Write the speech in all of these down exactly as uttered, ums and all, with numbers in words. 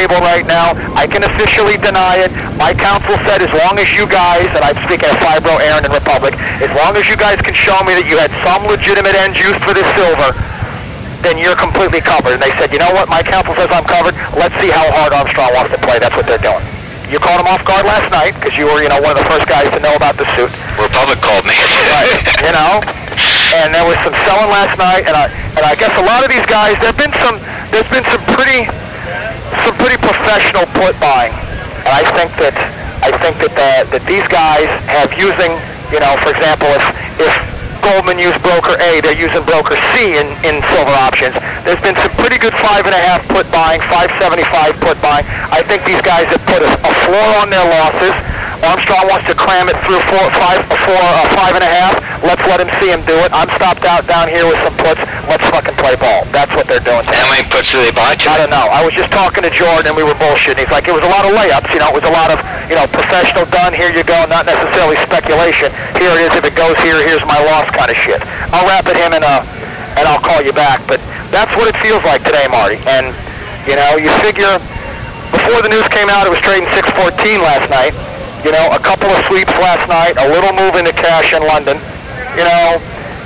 table right now. I can officially deny it. My counsel said as long as you guys, and I'm speaking of Fibro, Aaron, and Republic, as long as you guys can show me that you had some legitimate end use for this silver, then you're completely covered. And they said, you know what, my counsel says I'm covered. Let's see how hard Armstrong wants to play. That's what they're doing. You caught him off guard last night because you were, you know, one of the first guys to know about the suit. Republic called me. Right, you know. And there was some selling last night, and I and I guess a lot of these guys, there've been some, there's been some pretty, some pretty professional put buying, and I think that I think that the, that these guys have using, you know, for example, if if Goldman used broker A, they're using broker C in, in silver options. There's been some pretty good five and a half put buying, five seventy-five put buying. I think these guys have put a, a floor on their losses. Armstrong wants to cram it through four, five, four, uh, five and a half. Let's let him see him do it. I'm stopped out down here with some puts. Let's fucking play ball. That's what they're doing. How many puts do they buy? I don't know. I was just talking to Jordan and we were bullshitting. He's like, it was a lot of layups. You know, it was a lot of, you know, professional done. Here you go. Not necessarily speculation. Here it is. If it goes here, here's my loss kind of shit. I'll wrap at him and uh, and I'll call you back. But that's what it feels like today, Marty. And you know, you figure before the news came out, it was trading six fourteen last night. You know, a couple of sweeps last night, a little move into cash in London. You know,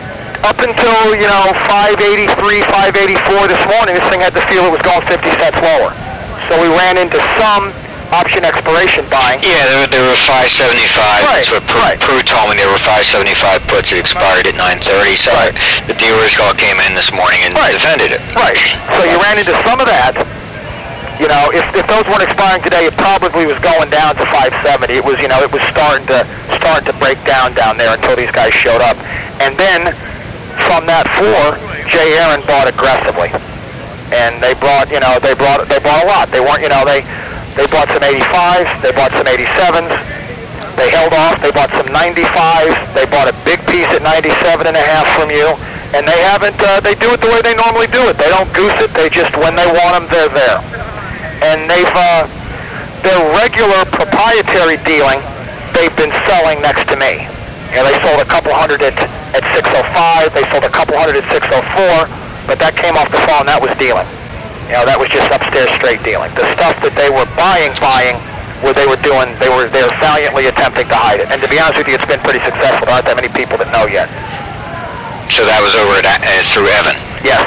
up until, you know, five eighty-three, five eighty-four this morning, this thing had the feel it was going fifty cents lower. So we ran into some option expiration buying. Yeah, there, there were five seventy-five. Right, That's what Prue, right. Prue told me. There were five seventy-five puts that expired at nine thirty. So Right. the dealers all came in this morning and Right. defended it. Right. So you ran into some of that. You know, if, if those weren't expiring today, it probably was going down to five seventy. It was, you know, it was starting to starting to break down down there until these guys showed up. And then from that floor, Jay Aaron bought aggressively, and they brought, you know, they brought they bought a lot. They weren't, you know, they they bought some eighty-fives, they bought some eighty-sevens, they held off, they bought some ninety-fives, they bought a big piece at ninety-seven and a half from you, and they haven't. Uh, they do it the way they normally do it. They don't goose it. They just, when they want them, they're there. And they've, uh, their regular proprietary dealing, they've been selling next to me. You know, they sold a couple hundred at, at six oh five, they sold a couple hundred at six oh four, but that came off the phone, that was dealing. You know, that was just upstairs straight dealing. The stuff that they were buying, buying, where they were doing, they were, they were valiantly attempting to hide it. And to be honest with you, it's been pretty successful. There aren't that many people that know yet. So that was over at, uh, through Evan. Yes.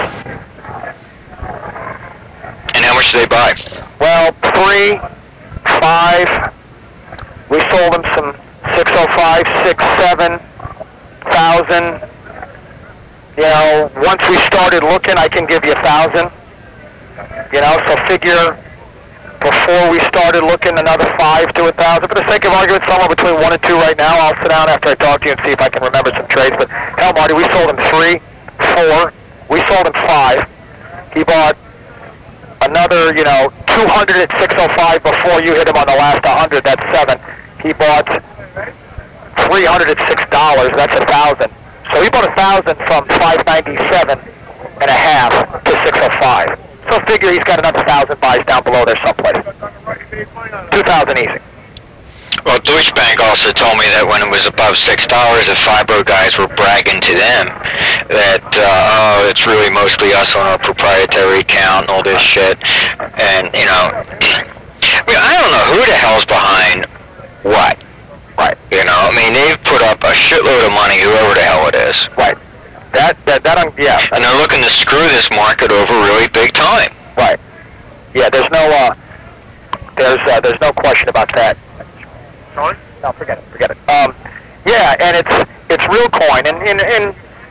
And how much did they buy? Well, three, five, we sold them some six oh five, six, seven thousand. You know, once we started looking, I can give you a thousand. You know, so figure before we started looking, another five to a thousand. For the sake of argument, somewhere between one and two right now. I'll sit down after I talk to you and see if I can remember some trades. But hell, Marty, we sold him three, four. We sold him five. He bought another, you know, two hundred at six oh five before you hit him on the last one hundred. That's seven. He bought three hundred at six dollars. That's a thousand. So he bought a thousand from five ninety-seven and a half to six oh five. So figure he's got another thousand buys down below there someplace. Two thousand easy. Well, Deutsche Bank also told me that when it was above six dollars, the Fibro guys were bragging to them that, uh, oh, it's really mostly us on our proprietary account and all this shit. And, you know, I mean, I don't know who the hell's behind what. Right. You know, I mean, they've put up a shitload of money, whoever the hell it is. Right. That, that, that, um, yeah. And they're looking to screw this market over really big time. Right. Yeah, there's no, uh, there's, uh, there's no question about that. Sorry? No, forget it, forget it. Um, yeah, and it's, it's real coin, and, and, and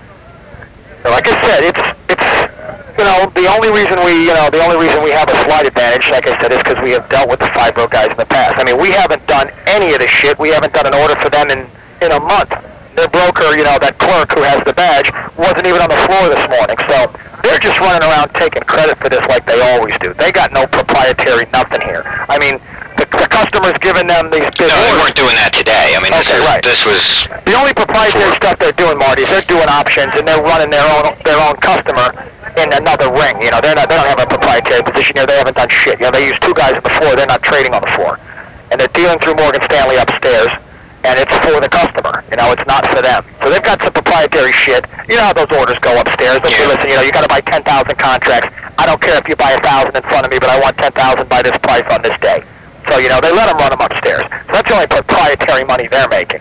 like I said, it's, it's, you know, the only reason we, you know, the only reason we have a slight advantage, like I said, is because we have dealt with the Fibro guys in the past. I mean, we haven't done any of this shit. We haven't done an order for them in, in a month. Their broker, you know, that clerk who has the badge, wasn't even on the floor this morning. So they're just running around taking credit for this like they always do. They got no proprietary nothing here. I mean, the, the customer's giving them these big No, they orders. weren't doing that today. I mean, this, Okay, is, right. this was... The only proprietary stuff they're doing, Marty, is they're doing options and they're running their own their own customer in another ring. You know, they're not they don't have a proprietary position here. They haven't done shit. You know, they use two guys on the floor. They're not trading on the floor, and they're dealing through Morgan Stanley upstairs. And it's for the customer, you know, it's not for them. So they've got some proprietary shit. You know how those orders go upstairs. They'll say, Yeah. listen, you know, you got to buy ten thousand contracts. I don't care if you buy a thousand in front of me, but I want ten thousand by this price on this day. So, you know, they let them run them upstairs. So that's the only proprietary money they're making.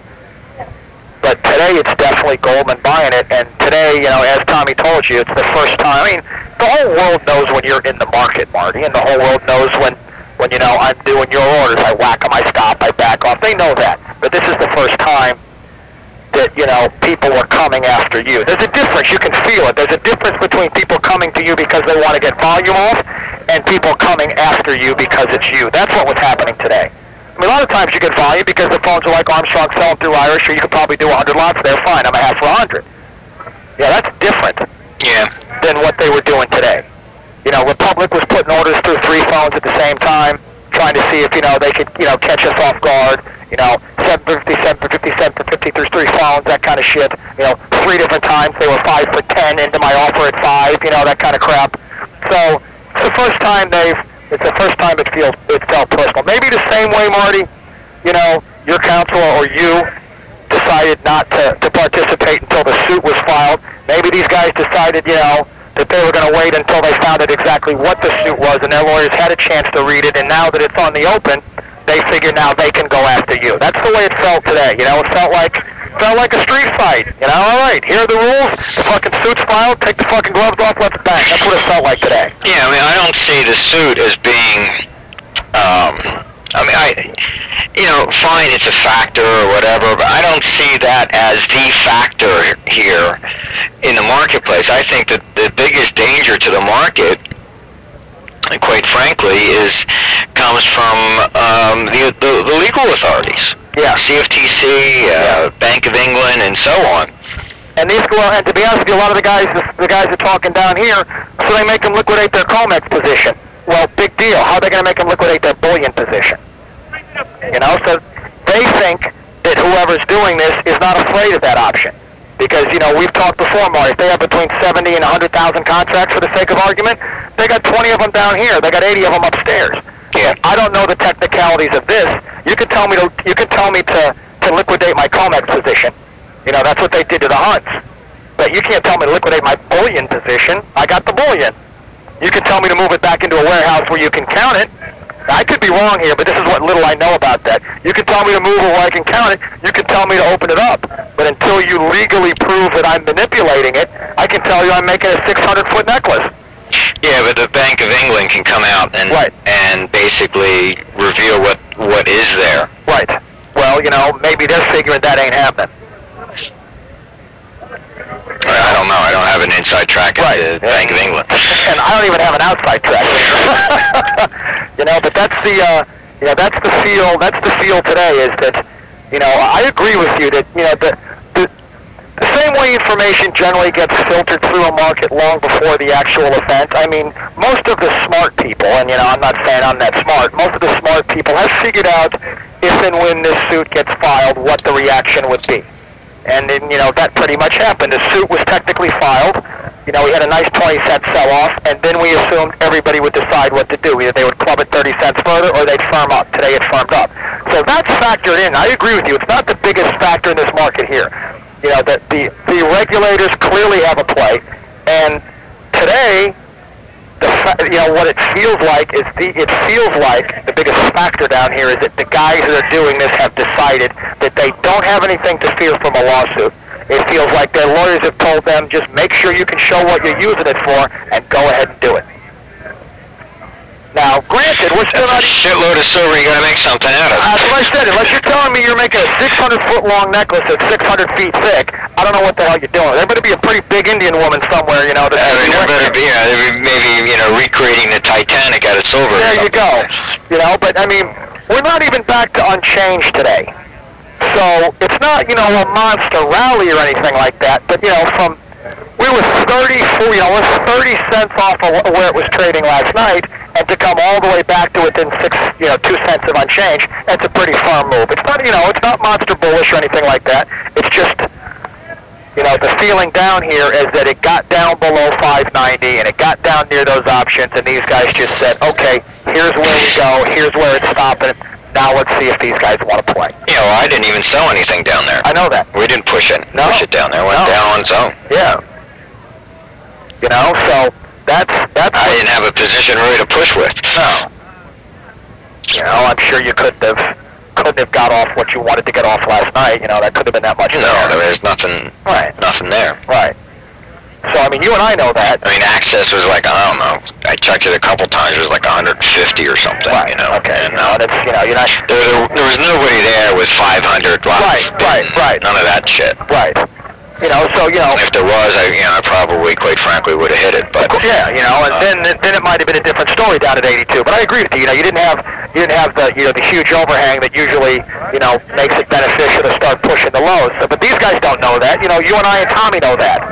But today it's definitely Goldman buying it, and today, you know, as Tommy told you, it's the first time. I mean, the whole world knows when you're in the market, Marty, and the whole world knows when, when you know, I'm doing your orders. I whack them, I stop, I back off. They know that. But this is the first time that, you know, people were coming after you. There's a difference. You can feel it. There's a difference between people coming to you because they want to get volume off and people coming after you because it's you. That's what was happening today. I mean, a lot of times you get volume because the phones are like Armstrong selling through Irish, or you could probably do one hundred lots there. Fine, I'm a half for one hundred. Yeah, that's different yeah. than what they were doing today. You know, Republic was putting orders through three phones at the same time, trying to see if, you know, they could, you know, catch us off guard. You know, seven fifty, seven fifty, seven fifty through three phones, that kind of shit. You know, three different times they were five for ten into my offer at five, you know, that kind of crap. So, it's the first time they've, it's the first time it feels, it felt personal. Maybe the same way, Marty, you know, your counsel or you decided not to, to participate until the suit was filed. Maybe these guys decided, you know, that they were going to wait until they found out exactly what the suit was, and their lawyers had a chance to read it, and now that it's on the open, they figure now they can go after you. That's the way it felt today. You know, it felt like felt like a street fight. You know, all right, here are the rules. The fucking suit's filed. Take the fucking gloves off. Let's bang. That's what it felt like today. Yeah, I mean, I don't see the suit as being. Um, I mean, I, you know, fine, it's a factor or whatever, but I don't see that as the factor here in the marketplace. I think that the biggest danger to the market, and quite frankly, is comes from um, the, the the legal authorities. Yeah, C F T C, uh, yeah. Bank of England, and so on. And these, well, and to be honest with you, a lot of the guys, the, the guys are talking down here, so they make them liquidate their COMEX position. Well, big deal. How are they going to make them liquidate their bullion position? You know, so they think that whoever's doing this is not afraid of that option. Because, you know, we've talked before, Marty, if they have between seventy and one hundred thousand contracts for the sake of argument, they got twenty of them down here. They got eighty of them upstairs. Yeah. I don't know the technicalities of this. You can tell me to you can tell me to, to liquidate my COMEX position. You know, that's what they did to the Hunts. But you can't tell me to liquidate my bullion position. I got the bullion. You can tell me to move it back into a warehouse where you can count it. I could be wrong here, but this is what little I know about that. You can tell me to move it where I can count it. You can tell me to open it up. But until you legally prove that I'm manipulating it, I can tell you I'm making a six hundred foot necklace. Yeah, but the Bank of England can come out and right. and basically reveal what what is there. Right. Well, you know, maybe they're figuring that ain't happening. I don't know. I don't have an inside track at right. the Bank of England. And I don't even have an outside track. You know, but that's the uh, you know that's the feel. That's the feel today. Is that, you know, I agree with you that, you know, the the, the same way information generally gets filtered through a market long before the actual event. I mean, most of the smart people, and, you know, I'm not saying I'm that smart. Most of the smart people have figured out if and when this suit gets filed, what the reaction would be. And then, you know, that pretty much happened. The suit was technically filed. You know, we had a nice twenty cent sell-off, and then we assumed everybody would decide what to do. Either they would club it thirty cents further, or they'd firm up. Today it firmed up. So that's factored in. I agree with you. It's not the biggest factor in this market here. You know, that the, the regulators clearly have a play. And today, the fa- you know, what it feels like is the, it feels like the biggest factor down here is that the guys that are doing this have decided that they don't have anything to fear from a lawsuit. It feels like their lawyers have told them, just make sure you can show what you're using it for, and go ahead and do it. Now, granted, we're still That's not... a shitload of silver you gotta make something out of. That's what I said. Unless you're telling me you're making a six hundred foot long necklace that's six hundred feet thick, I don't know what the hell you're doing. There better be a pretty big Indian woman somewhere, you know. That I mean, there better be, yeah, maybe, you know, recreating the Titanic out of silver. There you go. You know, but, I mean, we're not even back to unchanged today. So, it's not, you know, a monster rally or anything like that, but, you know, from... We were thirty, you know, we're thirty cents off of where it was trading last night, and to come all the way back to within six, you know, two cents of unchanged, that's a pretty firm move. It's not, you know, it's not monster bullish or anything like that. It's just, you know, the feeling down here is that it got down below five ninety, and it got down near those options, and these guys just said, okay, here's where we go, here's where it's stopping. Now let's see if these guys want to play. Yeah, well, I didn't even sell anything down there. I know that. We didn't push it. No. Push it down there. It went No. down on its own. Yeah. You know, so That's that's. I didn't have a position really to push with. No. You know, I'm sure you couldn't have couldn't have got off what you wanted to get off last night. You know, that could have been that much. No, there. there was nothing. Right. Nothing there. Right. So I mean, you and I know that. I mean, access was like, I don't know. I checked it a couple times. It was like one hundred fifty or something. Right. You know. Okay. And, you know, that's you know, you're not. There, there, there was nobody there with five hundred lots. Right. Right. Right. None of that shit. Right. You know, so you know. If there was, I, you know, I probably, quite frankly, would have hit it. But yeah, you know, and uh, then then it might have been a different story down at eighty-two. But I agree with you. You know, you didn't have you didn't have the you know the huge overhang that usually you know makes it beneficial to start pushing the lows. So, but these guys don't know that. You know, you and I and Tommy know that.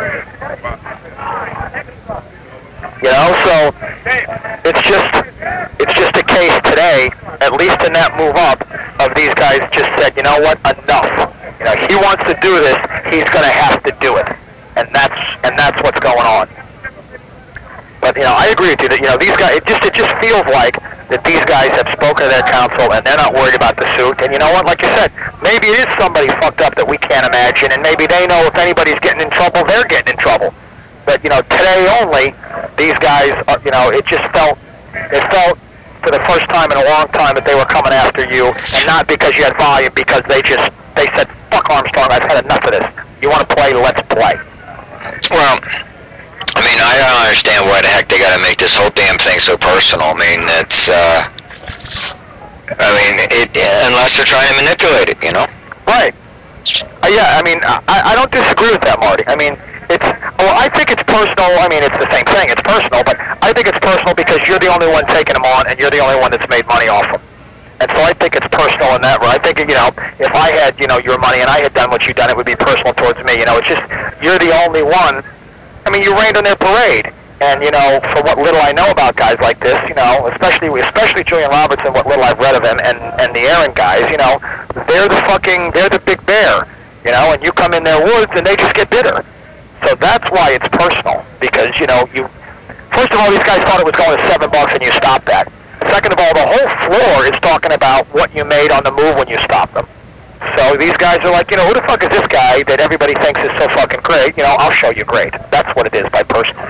You know, so it's just it's just a case today, at least in that move up, of these guys just said, you know what, enough. You know, he wants to do this, he's going to have to do it, and that's and that's what's going on. But you know, I agree with you that you know these guys. It just it just feels like that these guys have spoken to their counsel and they're not worried about the suit. And you know what? Like you said, maybe it is somebody fucked up that we can't imagine, and maybe they know if anybody's getting in trouble, they're getting in trouble. But you know, today only, these guys, are, you know, it just felt it felt for the first time in a long time that they were coming after you, and not because you had volume, because they just they said, "Fuck Armstrong, I've had enough of this. You want to play? Let's play." Well, I mean, I don't understand why the heck they got to make this whole damn thing so personal. I mean, it's, uh, I mean, it, unless they're trying to manipulate it, you know? Right. Uh, yeah, I mean, I, I don't disagree with that, Marty. I mean, it's, well, I think it's personal. I mean, it's the same thing. It's personal, but I think it's personal because you're the only one taking them on, and you're the only one that's made money off them. And so I think it's personal in that way. I think, you know, if I had, you know, your money and I had done what you'd done, it would be personal towards me. You know, it's just, you're the only one. I mean, you rained on their parade. And, you know, for what little I know about guys like this, you know, especially especially Julian Robertson, what little I've read of him, and, and the Aaron guys, you know, they're the fucking, they're the big bear, you know, and you come in their woods and they just get bitter. So that's why it's personal, because, you know, you, first of all, these guys thought it was going to seven bucks and you stopped that. Second of all, the whole floor is talking about what you made on the move when you stopped them. So these guys are like, you know, who the fuck is this guy that everybody thinks is so fucking great? You know, I'll show you great. That's what it is by personal.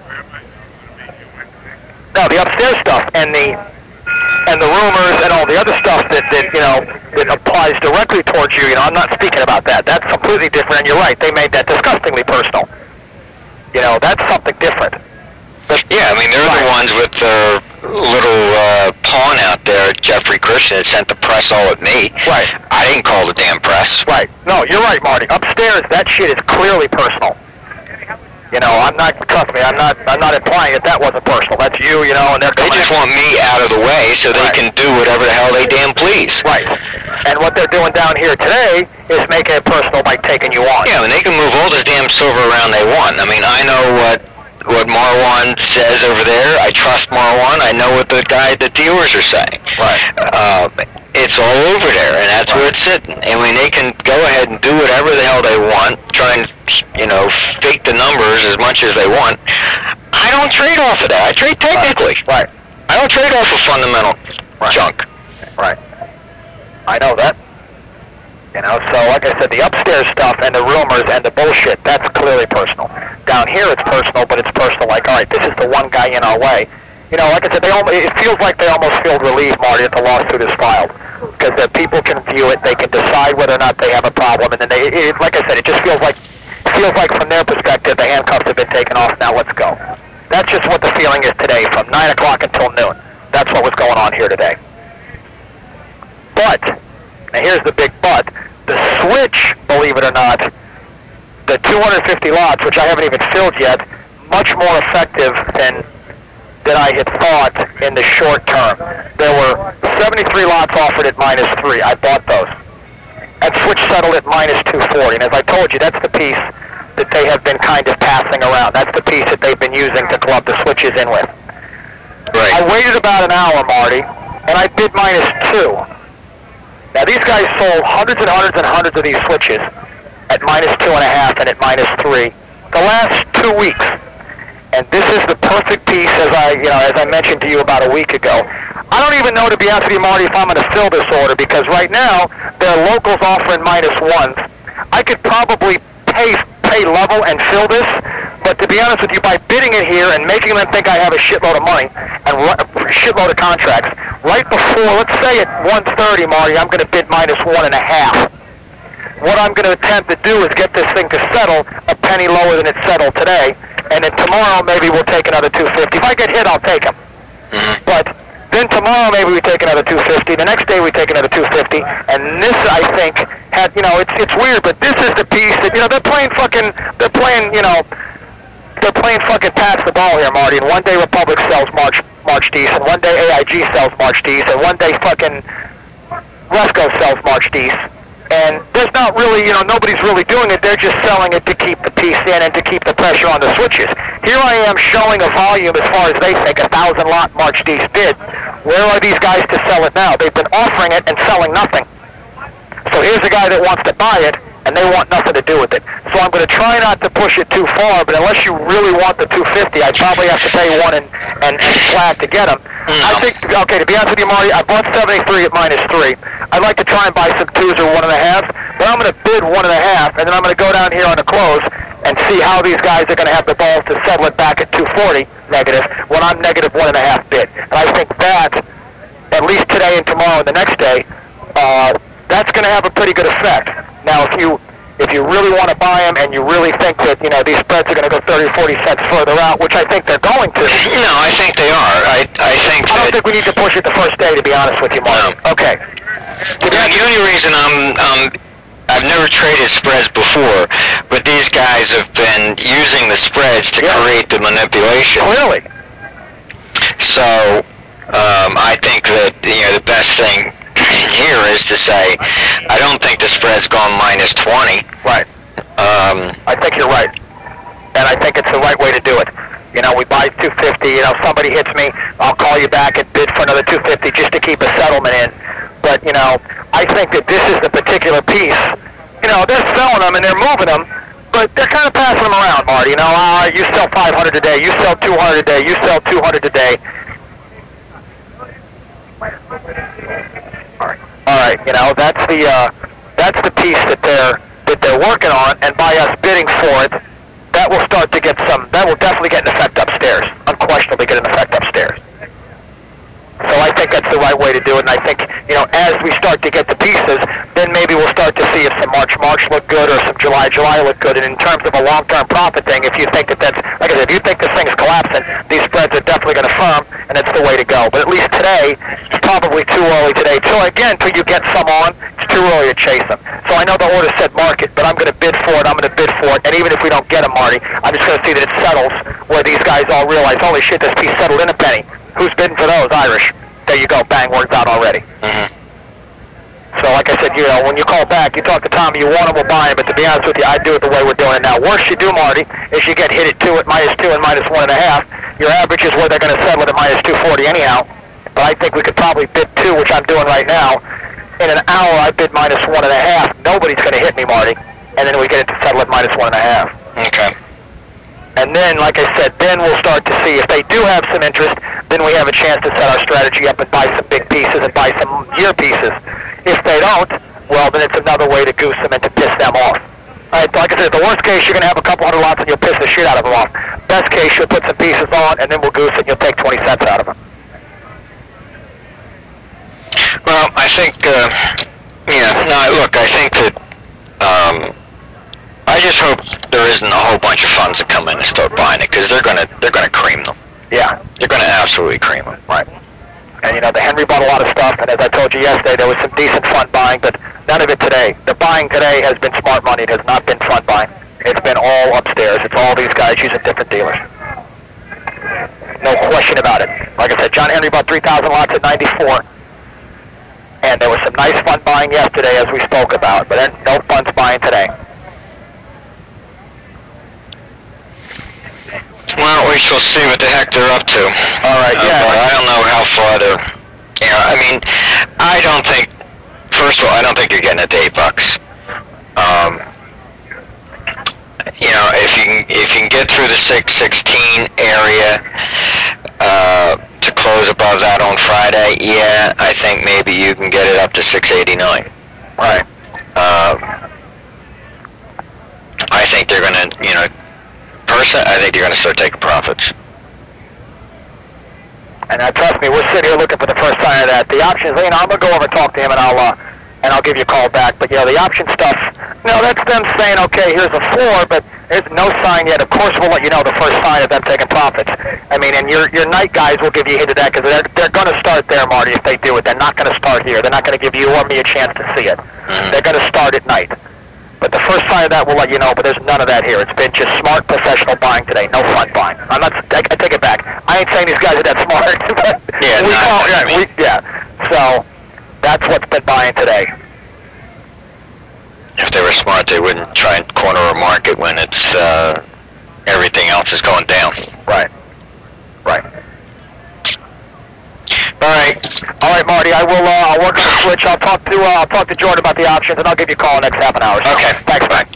No, the upstairs stuff and the and the rumors and all the other stuff that, that you know that applies directly towards you. You know, I'm not speaking about that. That's completely different. And you're right. They made that disgustingly personal. You know, that's something different. But, yeah, I mean, they're right. The ones with their little uh, pawn out there, Jeffrey Christian, that sent the press all at me. Right. I didn't call the damn press. Right. No, you're right, Marty. Upstairs, that shit is clearly personal. You know, I'm not, trust me, I'm not I'm not implying that that wasn't personal. That's you, you know, and they're They just want me out of the way so they right. can do whatever the hell they damn please. Right. And what they're doing down here today is making it personal by taking you on. Yeah, I mean, they can move all this damn silver around they want. I mean, I know what what Marwan says over there. I trust Marwan. I know what the guy, the dealers are saying. Right. Uh, it's all over there, and that's right. where it's sitting. I mean, they can go ahead and do whatever the hell they want, try and, you know, fake the numbers as much as they want. I don't trade off of that. I trade technically. Right. right. I don't trade off of fundamental right. junk. Right. I know that. You know, so like I said, the upstairs stuff and the rumors and the bullshit, that's clearly personal. Down here it's personal, but it's personal like, all right, this is the one guy in our way. You know, like I said, they almost, it feels like they almost feel relieved, Marty, that the lawsuit is filed. Because the people can view it, they can decide whether or not they have a problem, and then they, it, like I said, it just feels like, feels like from their perspective, the handcuffs have been taken off, now let's go. That's just what the feeling is today, from nine o'clock until noon. That's what was going on here today. But, now here's the big but, the switch, believe it or not, the two hundred fifty lots, which I haven't even filled yet, much more effective than than I had thought in the short term. There were seventy-three lots offered at minus three. I bought those. That switch settled at minus two forty. And as I told you, that's the piece that they have been kind of passing around. That's the piece that they've been using to club the switches in with. Right. I waited about an hour, Marty, and I bid minus two. Now these guys sold hundreds and hundreds and hundreds of these switches at minus two and a half and at minus three the last two weeks. And this is the perfect piece, as I, you know, as I mentioned to you about a week ago. I don't even know, to be honest with you, Marty, if I'm going to fill this order, because right now there are locals offering minus ones. I could probably pay pay level and fill this, But to be honest with you, by bidding it here and making them think I have a shitload of money and a shitload of contracts, right before, let's say at one thirty, Marty, I'm going to bid minus one and a half. What I'm going to attempt to do is get this thing to settle a penny lower than it settled today, and then tomorrow maybe we'll take another two fifty. If I get hit, I'll take them. Mm-hmm. But then tomorrow maybe we take another two fifty. The next day we take another two fifty. And this, I think, had, you know, it's it's weird, but this is the piece that, you know, they're playing fucking, they're playing, you know, they're playing fucking pass the ball here, Marty. And one day Republic sells March March D's, and one day A I G sells March D's, and one day fucking Resco sells March D's. And there's not really, you know, nobody's really doing it. They're just selling it to keep the piece in and to keep the pressure on the switches. Here I am showing a volume as far as they think, a thousand lot March D's bid. Where are these guys to sell it now? They've been offering it and selling nothing. So here's a guy that wants to buy it, and they want nothing to do with it. So I'm going to try not to push it too far, but unless you really want the two fifty, I probably have to pay one and, and, and flat to get them. No. I think, okay, to be honest with you, Marty, I bought seventy-three at minus three. I'd like to try and buy some twos or one and a half, but I'm going to bid one and a half, and then I'm going to go down here on the close and see how these guys are going to have the balls to settle it back at two forty negative when I'm negative one and a half bid. And I think that, at least today and tomorrow and the next day, uh, that's going to have a pretty good effect. Now, if you if you really want to buy them and you really think that, you know, these spreads are going to go thirty, forty cents further out, which I think they're going to. No, I think they are. I I think I don't that, think we need to push it the first day, to be honest with you, Marty. No. Okay. the only reason I'm um I've never traded spreads before, but these guys have been using the spreads to Yeah. create the manipulation. Clearly. So um, I think that, you know, the best thing here is to say I don't think the spread's gone minus twenty. Right. Um, I think you're right. And I think it's the right way to do it. You know, we buy two fifty, you know, somebody hits me, I'll call you back and bid for another two fifty just to keep a settlement in. But, you know, I think that this is the particular piece. You know, they're selling them and they're moving them, but they're kind of passing them around, Marty. You know, uh, you sell five hundred today, you sell two hundred today, you sell two hundred today. All right, you know, that's the uh, that's the piece that they're that they're working on, and by us bidding for it, that will start to get some. That will definitely get an effect upstairs. Unquestionably, get an effect upstairs. So I think that's the right way to do it, and I think, you know, as we start to get the pieces, then maybe we'll start to see if some March March look good or some July July look good. And in terms of a long-term profit thing, if you think that that's, like I said, if you think this thing's collapsing, these spreads are definitely going to firm, and that's the way to go. But at least today, it's probably too early today. Till again, till you get some on, it's too early to chase them. So I know the order said market, but I'm going to bid for it. I'm going to bid for it, and even if we don't get them, Marty, I'm just going to see that it settles where these guys all realize, holy shit, this piece settled in a penny. Who's bidding for those? Irish. There you go. Bang, worked out already. mm-hmm. So like I said, you know, when you call back, you talk to Tommy, you want them, we'll buy them. But to be honest with you, I do it the way we're doing it now. Worst you do, Marty, is you get hit at two at minus two and minus one and a half. Your average is where they're going to settle it at minus two forty anyhow. But I think we could probably bid two, which I'm doing right now. In an hour, I bid minus one and a half. Nobody's going to hit me, Marty. And then we get it to settle at minus one and a half. Okay. And then, like I said, then we'll start to see if they do have some interest, then we have a chance to set our strategy up and buy some big pieces and buy some year pieces. If they don't, well, then it's another way to goose them and to piss them off. All right, like I said, the worst case, you're going to have a couple hundred lots and you'll piss the shit out of them off. Best case, you'll put some pieces on and then we'll goose it and you'll take twenty cents out of them. Well, I think, uh, yeah, no, look, I think that, um, I just hope there isn't a whole bunch of funds that come in and start buying it, because they're gonna they're gonna cream them. Yeah. They're gonna absolutely cream them. Right. And you know, the Henry bought a lot of stuff, and as I told you yesterday, there was some decent fund buying, but none of it today. The buying today has been smart money. It has not been fund buying. It's been all upstairs. It's all these guys using different dealers. No question about it. Like I said, John Henry bought three thousand lots at ninety-four. And there was some nice fund buying yesterday, as we spoke about, but then no funds buying today. Well, we shall see what the heck they're up to. All right, yeah. Uh, I don't know how far they're, you know, I mean, I don't think, first of all, I don't think you're getting it to eight bucks. Um, you know, if you can, if you can get through the six sixteen area, uh, to close above that on Friday, yeah, I think maybe you can get it up to six eighty-nine. Right. Um, I think they're gonna, you know, person, I think you're going to start taking profits. And uh, trust me, we're sitting here looking for the first sign of that. The options, you know, I'm gonna go over and talk to him, and I'll uh, and I'll give you a call back. But you know, the option stuff, no, that's them saying, okay, here's a floor, but there's no sign yet. Of course, we'll let you know the first sign of them taking profits. I mean, and your your night guys will give you a hint of that because they're they're gonna start there, Marty. If they do it, they're not gonna start here. They're not gonna give you or me a chance to see it. Mm-hmm. They're gonna start at night. But the first sign of that, we'll let you know, but there's none of that here. It's been just smart, professional buying today. No fun buying. I'm not, I, I take it back. I ain't saying these guys are that smart. But yeah, we no, call, I yeah, mean. we, yeah. So, that's what's been buying today. If they were smart, they wouldn't try and corner a market when it's, uh, everything else is going down. Right. Right. All right. All right, Marty, I will, uh, I'll work on the switch. I'll talk to, uh, I'll talk to Jordan about the options, and I'll give you a call in the next half an hour. So. Okay. Thanks, man.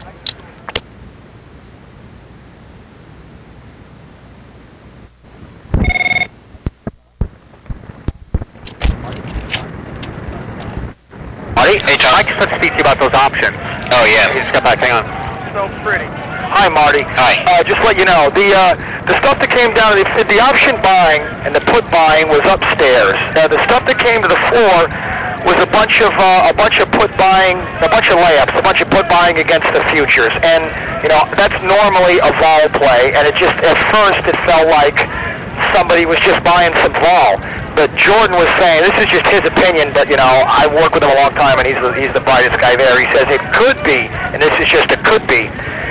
Marty? Hey, Tom. I just want to speak to you about those options. Oh, yeah. You just got back. Hang on. So pretty. Hi, Marty. Hi. Uh, just let you know, the uh, the stuff that came down, the, the option buying and the put buying was upstairs. Uh, the stuff that came to the floor was a bunch of uh, a bunch of put buying, a bunch of layups, a bunch of put buying against the futures, and you know that's normally a vol play. And it just at first it felt like somebody was just buying some vol. But Jordan was saying, this is just his opinion, but you know I worked with him a long time, and he's the, he's the brightest guy there. He says it could be, and this is just a could be.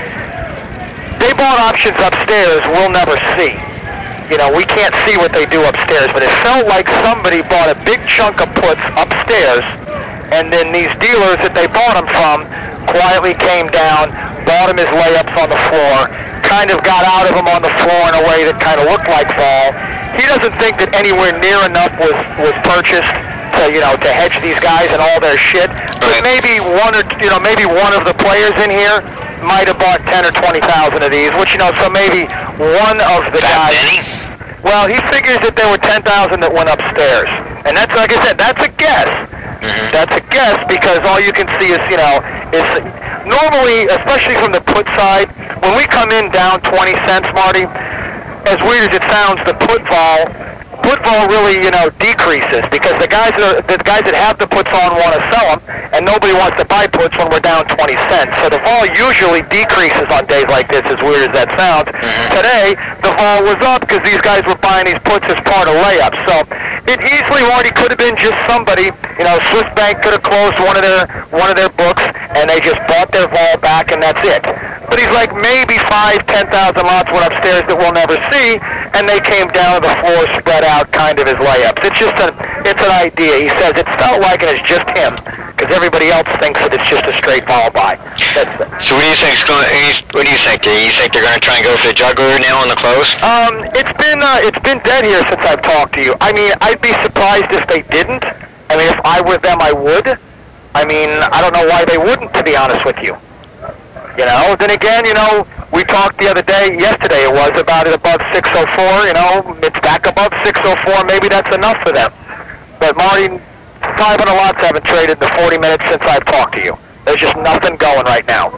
They bought options upstairs we'll never see. You know, we can't see what they do upstairs, but it felt like somebody bought a big chunk of puts upstairs, and then these dealers that they bought them from quietly came down, bought him his layups on the floor, kind of got out of him on the floor in a way that kind of looked like vol. He doesn't think that anywhere near enough was, was purchased to, you know, to hedge these guys and all their shit. But maybe one or, you know, maybe one of the players in here might have bought ten or twenty thousand of these, which, you know, so maybe one of the That guys. many? Well, he figures that there were ten thousand that went upstairs. And that's, like I said, that's a guess. Mm-hmm. That's a guess because all you can see is, you know, is normally, especially from the put side, when we come in down twenty cents, Marty, as weird as it sounds, the put vol, put vol really, you know, decreases because the guys that are, the guys that have the puts on want to sell them, and nobody wants to buy puts when we're down twenty cents. So the vol usually decreases on days like this, as weird as that sounds. Mm-hmm. Today, the vol was up because these guys were buying these puts as part of layups. So it easily already could have been just somebody, you know, Swiss Bank could have closed one of their one of their books, and they just bought their vol back, and that's it. But he's like, maybe five, ten thousand lots went upstairs that we'll never see, and they came down to the floor, spread out, kind of as layups. It's just an, it's an idea. He says it felt like it is just him, because everybody else thinks that it's just a straight vol buy. That's it. So what do you think's going? What do you think? Do you think they're going to try and go for the juggler now on the close? Um, it's been uh, it's been dead here since I've talked to you. I mean, I'd be surprised if they didn't. I mean, if I were them, I would. I mean, I don't know why they wouldn't, to be honest with you. You know, then again, you know, we talked the other day, yesterday it was, about it above six oh four, you know, it's back above six oh four, maybe that's enough for them. But Marty, five hundred lots haven't traded in the forty minutes since I've talked to you. There's just nothing going right now.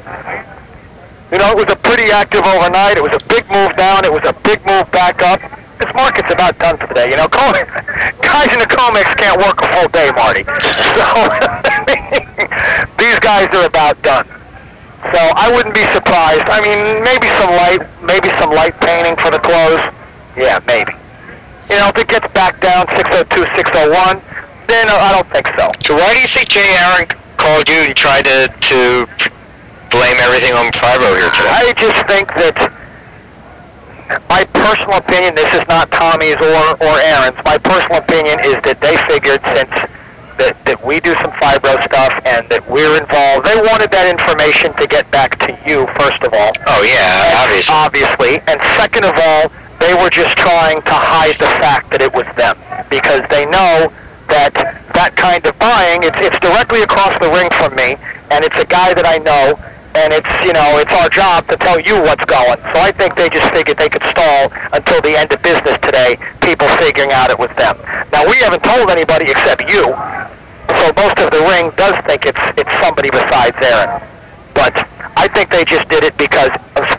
You know, it was a pretty active overnight, it was a big move down, it was a big move back up. This market's about done for the day, you know, guys in the Comex can't work a full day, Marty. So, these guys are about done. So I wouldn't be surprised. I mean, maybe some light, maybe some light painting for the close. Yeah, maybe. You know, if it gets back down six oh two, six oh one, then I don't think so. So why do you think Jay Aaron called you and tried to to blame everything on Fibro here today? I just think that my personal opinion, this is not Tommy's or or Aaron's. My personal opinion is that they figured since that, that we do some Fibro stuff and that we're involved, they wanted that information to get back to you, first of all. Oh yeah, and obviously. Obviously. And second of all, they were just trying to hide the fact that it was them. Because they know that that kind of buying, it's, it's directly across the ring from me, and it's a guy that I know, and it's, you know, it's our job to tell you what's going. So I think they just figured they could stall until the end of business today, people figuring out it was them. Now, we haven't told anybody except you, so most of the ring does think it's it's somebody besides Aaron. But I think they just did it because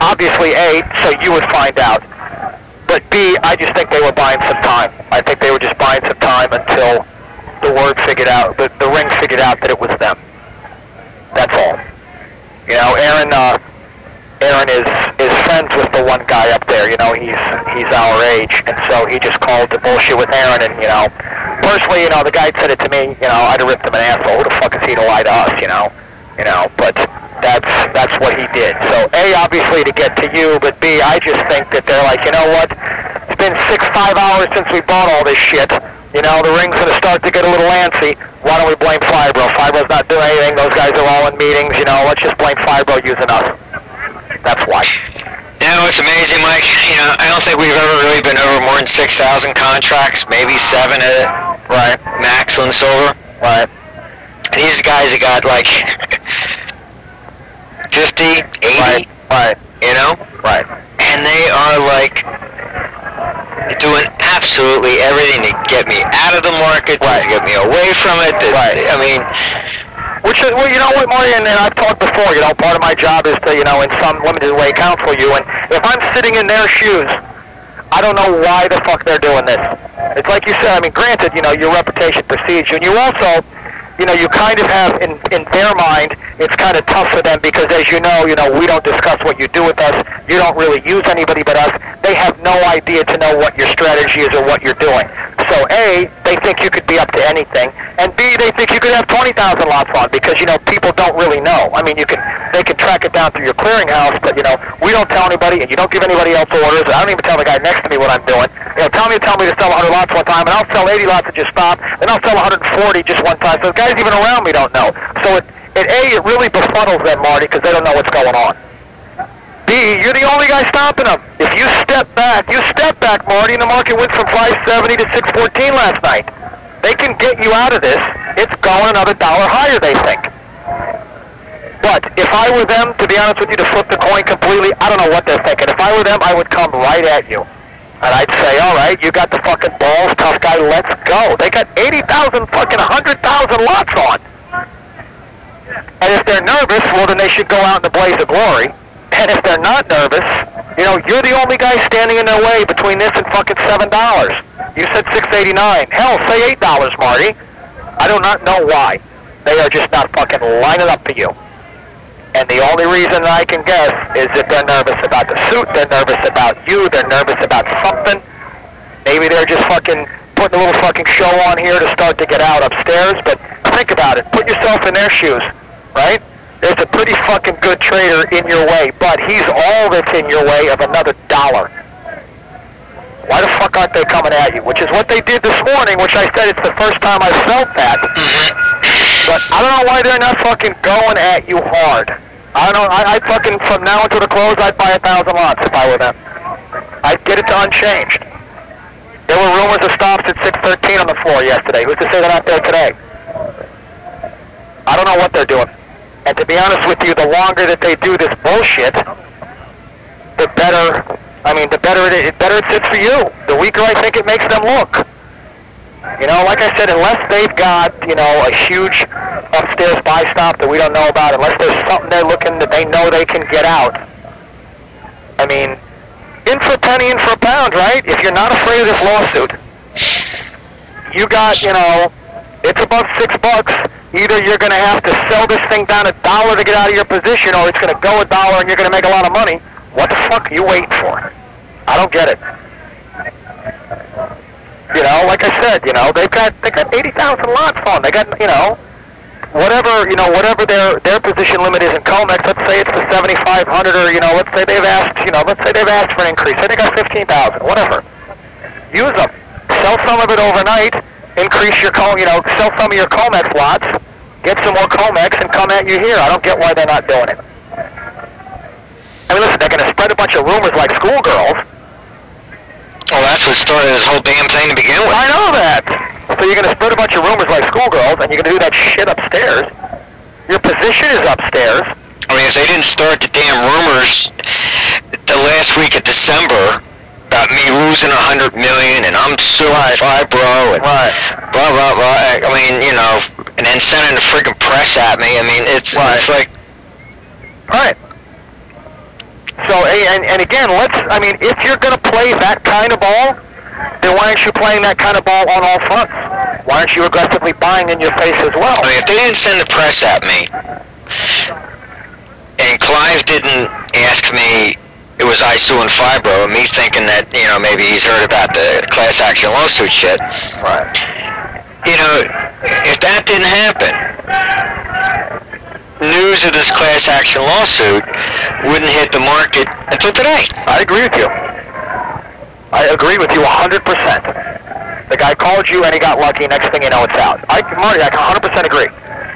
obviously, A, so you would find out. But B, I just think they were buying some time. I think they were just buying some time until the word figured out, the, the ring figured out that it was them. That's all. You know, Aaron, uh, Aaron is, is friends with the one guy up there. You know, he's he's our age, and so he just called to bullshit with Aaron. And you know, personally, you know, the guy said it to me. You know, I'd have ripped him an asshole. Who the fuck is he to lie to us? You know, you know. But that's that's what he did. So A, obviously to get to you, but B, I just think that they're like, you know what? It's been six, five hours since we bought all this shit. You know, the ring's going to start to get a little antsy. Why don't we blame Fibro? Fibro's not doing anything. Those guys are all in meetings. You know, let's just blame Fibro using us. That's why. You know, it's amazing, Mike. You know, I don't think we've ever really been over more than six thousand contracts, maybe seven at it. Right. Max on silver. Right. And these guys have got like fifty, eighty. Right. Right. You know? Right. And they are like doing absolutely everything to get me out of the market, right. to get me away from it. To, right. I mean, which is, well, you know what, Marty, and, and I've talked before, you know, part of my job is to, you know, in some limited way counsel you, and if I'm sitting in their shoes, I don't know why the fuck they're doing this. It's like you said, I mean, granted, you know, your reputation precedes you, and you also, you know, you kind of have, in, in their mind, it's kind of tough for them because, as you know, you know, we don't discuss what you do with us. You don't really use anybody but us. They have no idea to know what your strategy is or what you're doing. So, A, they think you could be up to anything, and B, they think you could have twenty thousand lots on because, you know, people don't really know. I mean, you can, they can track it down through your clearinghouse, but, you know, we don't tell anybody, and you don't give anybody else orders. I don't even tell the guy next to me what I'm doing. You know, tell me, tell me to sell one hundred lots one time, and I'll sell eighty lots and just stop, and I'll sell one hundred forty just one time. So the guys even around me don't know. So it, it A, it really befuddles them, Marty, because they don't know what's going on. B, you're the only guy stopping them. If you step back, you step back, Marty, and the market went from five seventy to six fourteen last night. They can get you out of this. It's going another dollar higher, they think. But if I were them, to be honest with you, to flip the coin completely, I don't know what they're thinking. If I were them, I would come right at you. And I'd say, all right, you got the fucking balls, tough guy, let's go. They got eighty thousand, fucking one hundred thousand lots on. And if they're nervous, well, then they should go out in the blaze of glory. And if they're not nervous, you know, you're the only guy standing in their way between this and fucking seven dollars. You said six eighty-nine. Hell, say eight dollars, Marty. I do not know why. They are just not fucking lining up for you. And the only reason I can guess is that they're nervous about the suit, they're nervous about you, they're nervous about something. Maybe they're just fucking putting a little fucking show on here to start to get out upstairs, but think about it. Put yourself in their shoes, right? There's a pretty fucking good trader in your way, but he's all that's in your way of another dollar. Why the fuck aren't they coming at you? Which is what they did this morning, which I said it's the first time I felt that. But I don't know why they're not fucking going at you hard. I don't know. I, I'd fucking, from now until the close, I'd buy a thousand lots if I were them. I'd get it to unchanged. There were rumors of stops at six thirteen on the floor yesterday. Who's to say they're not there today? I don't know what they're doing. And to be honest with you, the longer that they do this bullshit, the better, I mean, the better it, it better it sits for you. The weaker I think it makes them look. You know, like I said, unless they've got, you know, a huge upstairs buy stop that we don't know about, unless there's something they're looking that they know they can get out. I mean, in for a penny, in for a pound, right? If you're not afraid of this lawsuit, you got, you know, it's above six bucks. Either you're going to have to sell this thing down a dollar to get out of your position, or it's going to go a dollar and you're going to make a lot of money. What the fuck are you waiting for? I don't get it. You know, like I said, you know, they've got they got eighty thousand lots on. They got, you know, whatever, you know, whatever their their position limit is in COMEX. Let's say it's the seventy-five hundred, or you know, let's say they've asked, you know, let's say they've asked for an increase. Say they got fifteen thousand, whatever. Use them. Sell some of it overnight. Increase your, com, you know, sell some of your COMEX lots. Get some more COMEX and come at you here. I don't get why they're not doing it. I mean, listen, they're going to spread a bunch of rumors like schoolgirls. Well, that's what started this whole damn thing to begin with. I know that. So you're going to spread a bunch of rumors like schoolgirls, and you're going to do that shit upstairs. Your position is upstairs. I mean, if they didn't start the damn rumors the last week of December about me losing a hundred million and I'm suing right. Fibro and right. blah, blah, blah. I mean, you know, and then sending the freaking press at me. I mean, it's, right. it's like... Right. So, and, and again, let's, I mean, if you're going to play that kind of ball, then why aren't you playing that kind of ball on all fronts? Why aren't you aggressively buying in your face as well? I mean, if they didn't send the press at me, and Clive didn't ask me, it was I suing Fibro, and me thinking that, you know, maybe he's heard about the class action lawsuit shit. Right. You know, if that didn't happen, news of this class action lawsuit wouldn't hit the market until today. I agree with you. I agree with you one hundred percent. The guy called you and he got lucky. Next thing you know, it's out. I, Marty, I one hundred percent agree.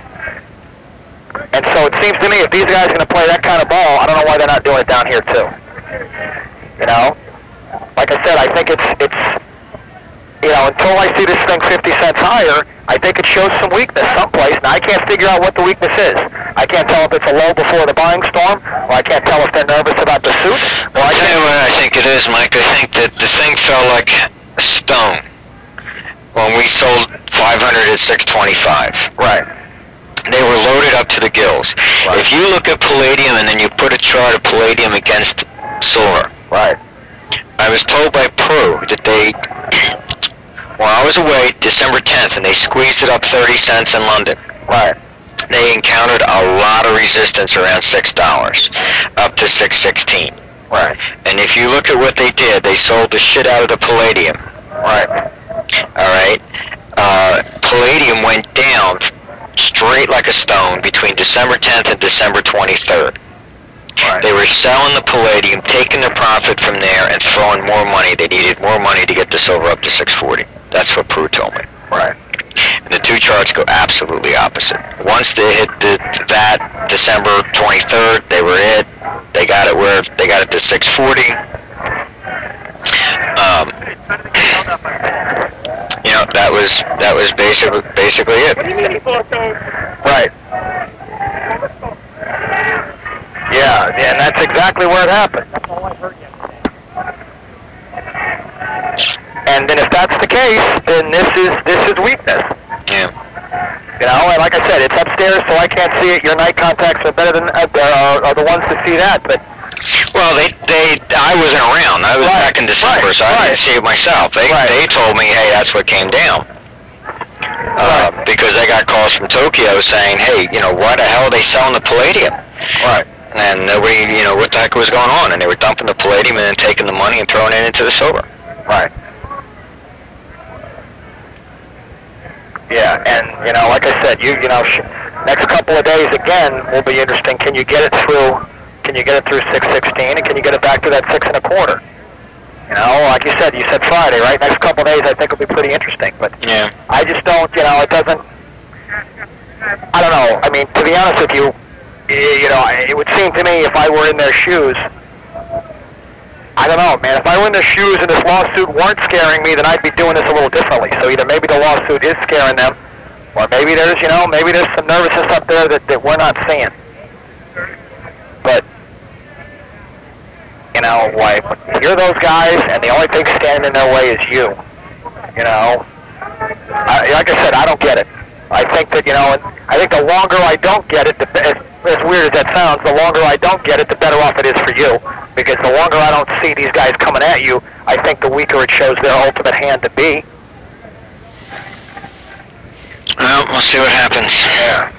And so it seems to me if these guys are going to play that kind of ball, I don't know why they're not doing it down here too. You know? Like I said, I think it's, it's you know, until I see this thing fifty cents higher, I think it shows some weakness someplace. Now, I can't figure out what the weakness is. I can't tell if it's a lull before the buying storm, or I can't tell if they're nervous about the suit. Or I I'll tell you what I think it is, Mike. I think that the thing fell like a stone when we sold five hundred at six twenty-five. Right. They were loaded up to the gills. Right. If you look at palladium and then you put a chart of palladium against silver, Right. I was told by Pro that they, while I was away December tenth, and they squeezed it up thirty cents in London. Right. They encountered a lot of resistance around six dollars, up to six sixteen. Right. And if you look at what they did, they sold the shit out of the palladium. Right. All right. Uh, palladium went down straight like a stone between December tenth and December twenty-third. Right. They were selling the palladium, taking the profit from there, and throwing more money. They needed more money to get the silver up to six forty. That's what Prue told me. Right. And the two charts go absolutely opposite. Once they hit the, that December twenty-third, they were it. They got it where they got it to six forty. Um, you know, that was that was basically basically it. Right. Yeah, and that's exactly where it happened. And then if that's the case, then this is this is weakness. Yeah. You know, and like I said, it's upstairs, so I can't see it. Your night contacts are better than uh, are the ones to see that. But well, they they I wasn't around. I was right, back in December, right, so I right. didn't see it myself. They right. they told me, hey, that's what came down. Uh, right. Because they got calls from Tokyo saying, hey, you know, why the hell are they selling the palladium? Right. And nobody, you know, what the heck was going on? And they were dumping the palladium and then taking the money and throwing it into the silver. Right. Yeah, and you know, like I said, you you know, sh- next couple of days again will be interesting. Can you get it through? Can you get it through six sixteen, and can you get it back to that six and a quarter? You know, like you said, you said Friday, right? Next couple of days, I think will be pretty interesting. But yeah, I just don't, you know, it doesn't. I don't know. I mean, to be honest with you, you know, it would seem to me if I were in their shoes, I don't know, man. If I were in their shoes and this lawsuit weren't scaring me, then I'd be doing this a little differently. So either maybe the lawsuit is scaring them, or maybe there's, you know, maybe there's some nervousness up there that, that we're not seeing. But, you know, like, you're those guys, and the only thing standing in their way is you. You know, I, like I said, I don't get it. I think that, you know, I think the longer I don't get it, the, as, as weird as that sounds, the longer I don't get it, the better off it is for you. Because the longer I don't see these guys coming at you, I think the weaker it shows their ultimate hand to be. Well, we'll see what happens. Yeah.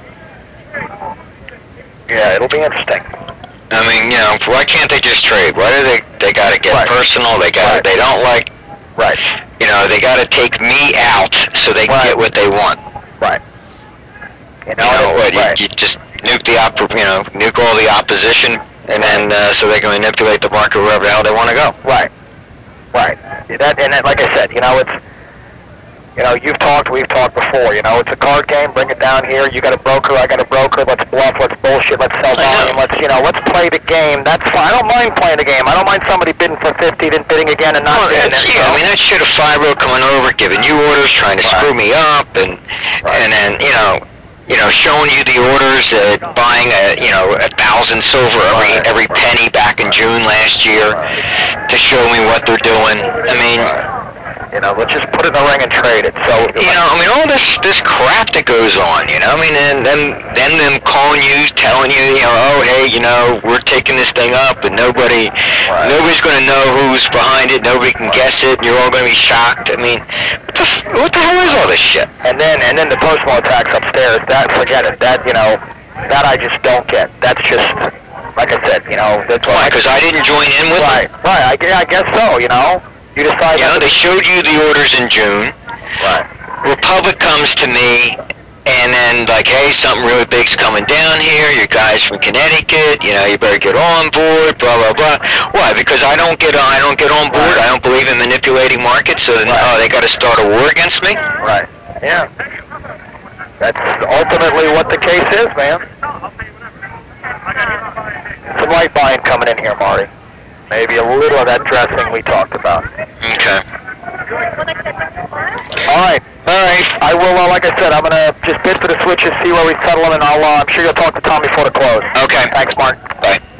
Yeah, it'll be interesting. I mean, you know, why can't they just trade? Why do they? They got to get Right. personal. They got. Right. They don't like. Right. You know, they got to take me out so they can Right. get what they want. Right. You know, You know what? right. You, you just nuke the op. You know, nuke all the opposition, and then uh, so they can manipulate the market wherever the hell they want to go. Right. Right. That and that, like I said, you know, it's. You know, you've talked, we've talked before, you know, it's a card game, bring it down here, you got a broker, I got a broker, let's bluff, let's bullshit, let's sell volume, let's, you know, let's play the game, that's fine, I don't mind playing the game, I don't mind somebody bidding for fifty, then bidding again and not Well, bidding. that's, and, yeah, I mean, that shit of Fibro coming over, giving you orders, trying to Right. screw me up, and Right. and then, you know, you know, showing you the orders, uh, buying a, you know, a thousand silver every Right. every penny back in June last year Right. to show me what they're doing. I mean, Right. You know, let's just put it in the ring and trade it. So you know, I mean, all this this crap that goes on. You know, I mean, and then then them calling you, telling you, you know, oh hey, you know, we're taking this thing up, and nobody Right. nobody's going to know who's behind it. Nobody can guess it. And you're all going to be shocked. I mean, what the f- what the hell is all this shit? And then and then the personal attacks upstairs. That forget it. That you know, that I just don't get. That's just like I said. You know, that's Why? why. Because I didn't join in with Right, them. right. I, gue- I guess so. You know, you decide. You know, not they to- showed you the orders in June. Right. Republic comes to me, and then like, hey, something really big's coming down here. You guys from Connecticut, you know, you better get on board. Blah blah blah. Why? Because I don't get I don't get on board. I don't believe in manipulating markets. So then, Right. oh, they got to start a war against me. Right. Yeah. That's ultimately what the case is, man. Some light buying coming in here, Marty. Maybe a little of that dressing we talked about. Okay. All right. All right. I will, uh, like I said, I'm going to just bid for the switches, see where we settle them, and I'll, uh, I'm sure you'll talk to Tom before the close. Okay. Thanks, Mark. Bye.